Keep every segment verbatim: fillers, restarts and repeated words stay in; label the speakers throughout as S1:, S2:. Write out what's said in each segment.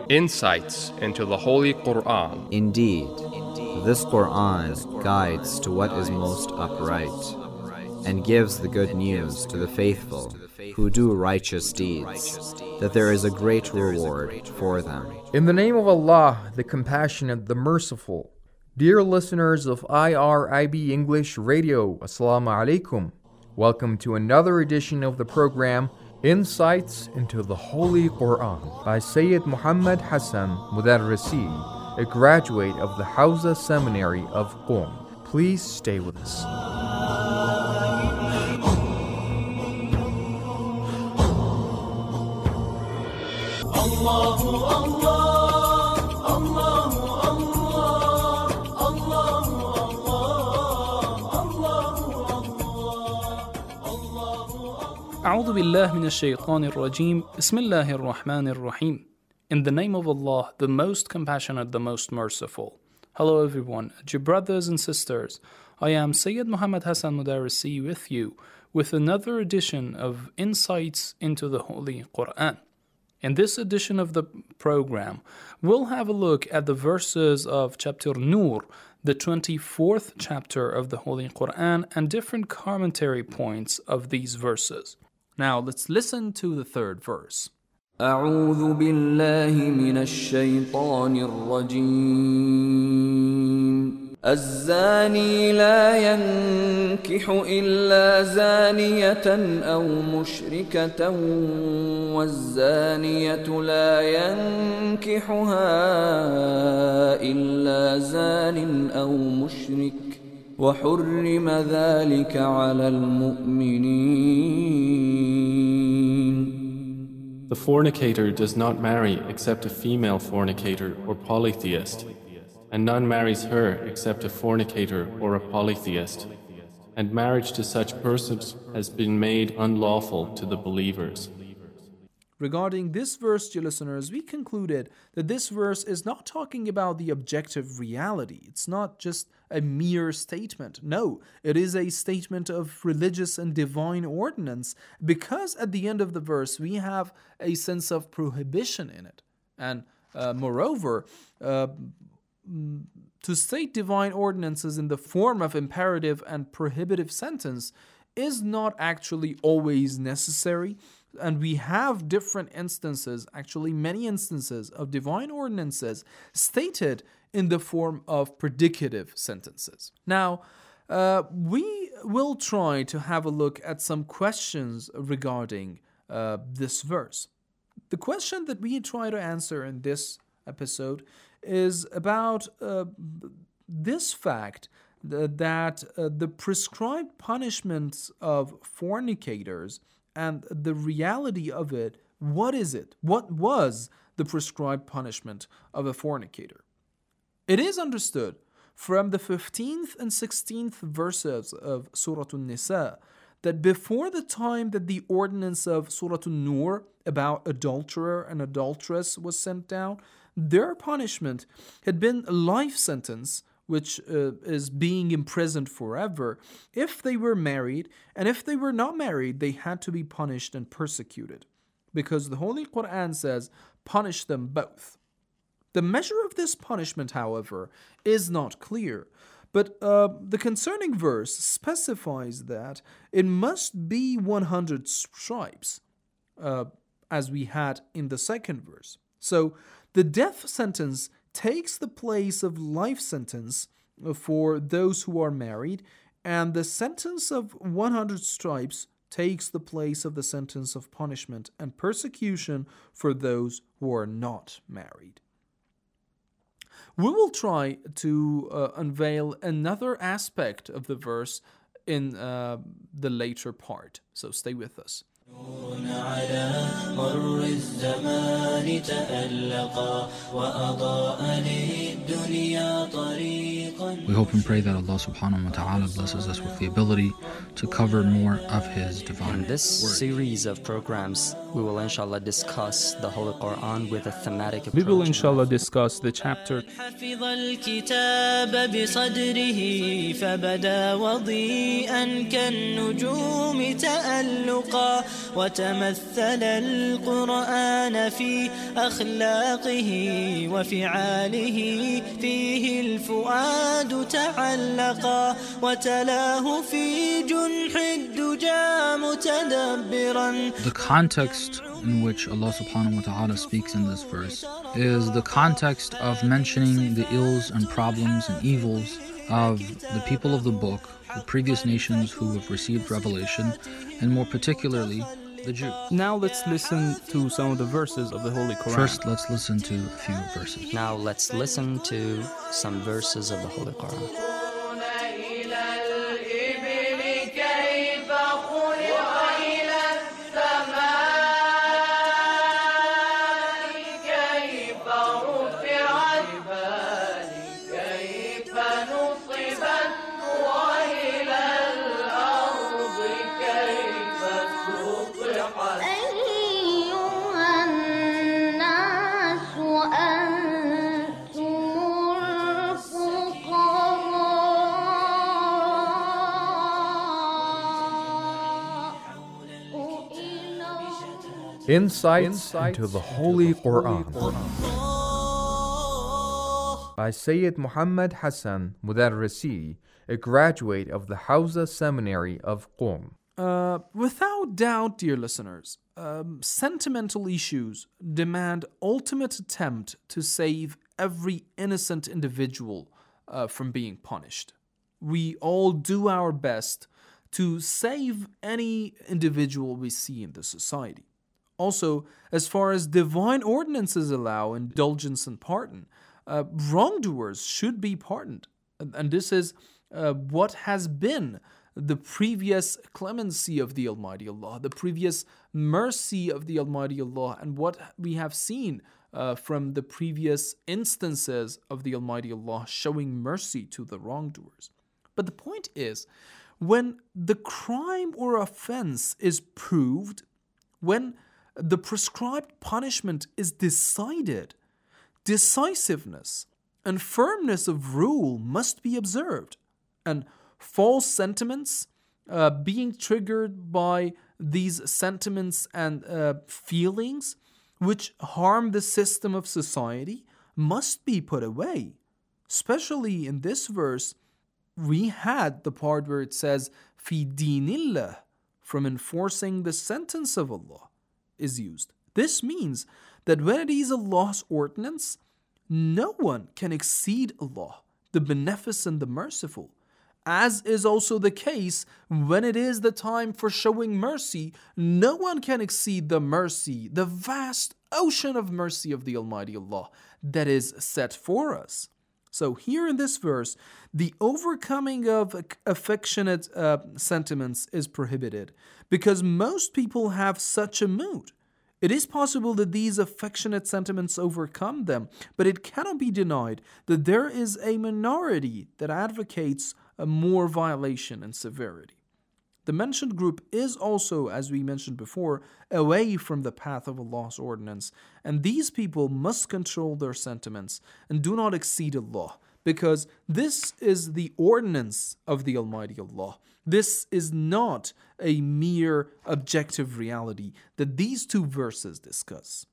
S1: Insights into the Holy Quran.
S2: Indeed, this Quran guides to what is most upright, and gives the good news to the faithful who do righteous deeds, that there is a great reward for them.
S3: In the name of Allah, the Compassionate, the Merciful. Dear listeners of I R I B English Radio, Assalamu alaikum. Welcome to another edition of the program, Insights into the Holy Quran, by Sayyid Muhammad Hassan Mudarrisi, a graduate of the Hawza Seminary of Qom. Please stay with us.
S4: Allahu Allah, Allahu Allah, Allahu Allah, Allahu Allah.
S5: أعوذ بالله من الشيطان الرجيم. بسم الله الرحمن الرحيم. In the name of Allah, the most compassionate, the most merciful. Hello everyone, dear brothers and sisters. I am Sayyid Muhammad Hassan Mudarrisi with you with another edition of Insights into the Holy Quran. In this edition of the program, we'll have a look at the verses of chapter Nur, the twenty-fourth chapter of the Holy Quran, and different commentary points of these verses. Now let's listen to the third verse.
S6: أعوذ بالله من الشيطان الرجيم الزاني لا ينكح إلا زانية أو مشركة والزانية لا ينكحها إلا زان أو مشرك وحرم ذلك على المؤمنين.
S7: The fornicator does not marry except a female fornicator or polytheist, and none marries her except a fornicator or a polytheist, and marriage to such persons has been made unlawful to the believers.
S5: Regarding this verse, dear listeners, we concluded that this verse is not talking about the objective reality. It's not just a mere statement. No, it is a statement of religious and divine ordinance, because at the end of the verse we have a sense of prohibition in it. And uh, moreover, uh, to state divine ordinances in the form of imperative and prohibitive sentence is not actually always necessary. And we have different instances, actually many instances of divine ordinances stated in the form of predicative sentences. Now, uh, we will try to have a look at some questions regarding uh, this verse. The question that we try to answer in this episode is about uh, this fact that uh, the prescribed punishments of fornicators and the reality of it, what is it? What was the prescribed punishment of a fornicator? It is understood from the fifteenth and sixteenth verses of Surah An-Nisa that before the time that the ordinance of Surah An-Nur about adulterer and adulteress was sent down, their punishment had been a life sentence, which uh, is being imprisoned forever, if they were married, and if they were not married, they had to be punished and persecuted. Because the Holy Quran says, punish them both. The measure of this punishment, however, is not clear. But uh, the concerning verse specifies that it must be one hundred stripes, uh, as we had in the second verse. So the death sentence takes the place of life sentence for those who are married, and the sentence of one hundred stripes takes the place of the sentence of punishment and persecution for those who are not married. We will try to uh, unveil another aspect of the verse in uh, the later part, so stay with us.
S4: نور على مر الزمان تألقا وأضاء للدنيا طريقا.
S8: We hope and pray that Allah subhanahu wa ta'ala blesses us with the ability to cover more of His divine
S9: In this
S8: word.
S9: series of programs, We will inshallah discuss the Holy Quran with a thematic approach.
S5: We will inshallah discuss the chapter.
S4: حفظ الكتاب بصدره فبدا وضيئا كالنجوم تألقا وتمثل القرآن في أخلاقه وفعاله فيه الفؤاد تعلقا وتلاه في جنح الدجى متدبرا.
S8: The context in which Allah subhanahu wa ta'ala speaks in this verse is the context of mentioning the ills and problems and evils of the people of the book, the previous nations who have received revelation, and more particularly the Jews.
S5: Now let's listen to some of the verses of the Holy Quran.
S8: First, let's listen to a few verses.
S9: Now let's listen to some verses of the Holy Quran.
S3: Insights into the Holy Quran by Sayyid Muhammad Hassan Mudarrisi, a graduate of the Hawza Seminary of Qom.
S5: Uh, without doubt, dear listeners, um, sentimental issues demand ultimate attempt to save every innocent individual uh, from being punished. We all do our best to save any individual we see in the society. Also, as far as divine ordinances allow indulgence and pardon, uh, wrongdoers should be pardoned. And, and this is uh, what has been the previous clemency of the Almighty Allah, the previous mercy of the Almighty Allah, and what we have seen uh, from the previous instances of the Almighty Allah showing mercy to the wrongdoers. But the point is, when the crime or offense is proved, when the prescribed punishment is decided, decisiveness and firmness of rule must be observed, and false sentiments uh, being triggered by these sentiments and uh, feelings which harm the system of society must be put away. Especially in this verse, we had the part where it says, fi dinillah, from enforcing the sentence of Allah, is used. This means that when it is Allah's ordinance, no one can exceed Allah, the Beneficent, the Merciful, as is also the case when it is the time for showing mercy. No one can exceed the mercy, the vast ocean of mercy of the Almighty Allah that is set for us. So here in this verse, the overcoming of affectionate uh, sentiments is prohibited because most people have such a mood. It is possible that these affectionate sentiments overcome them, but it cannot be denied that there is a minority that advocates a more violation and severity. The mentioned group is also, as we mentioned before, away from the path of Allah's ordinance, and these people must control their sentiments and do not exceed Allah, because this is the ordinance of the Almighty Allah. This is not a mere objective reality that these two verses discuss,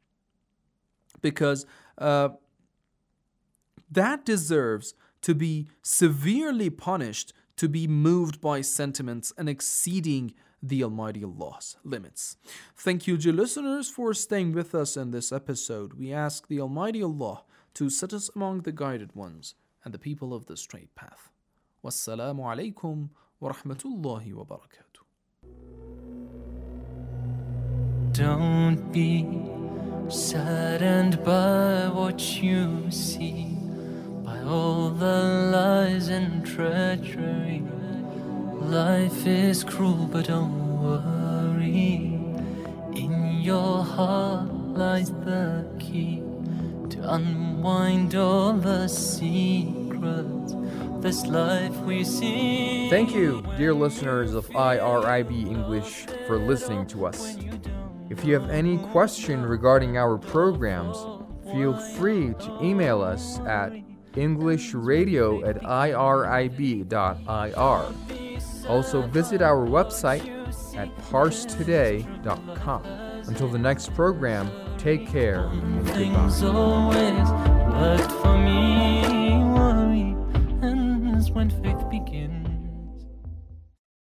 S5: because uh, that deserves to be severely punished, to be moved by sentiments and exceeding the Almighty Allah's limits. Thank you, dear listeners, for staying with us in this episode. We ask the Almighty Allah to set us among the guided ones and the people of the straight path. Wassalamu alaikum wa rahmatullahi wa barakatuh.
S4: Don't be saddened by what you see, by all the lies and treachery. Life is cruel, but don't worry. In your heart lies the key to unwind all the secrets of this life we see.
S3: Thank you, dear listeners of I R I B English, for listening to us. If you have any question regarding our programs, feel free to email us at englishradio at irib dot I R. Also visit our website at parse today dot com. Until the next program, take care and goodbye.
S4: Things always worked for me.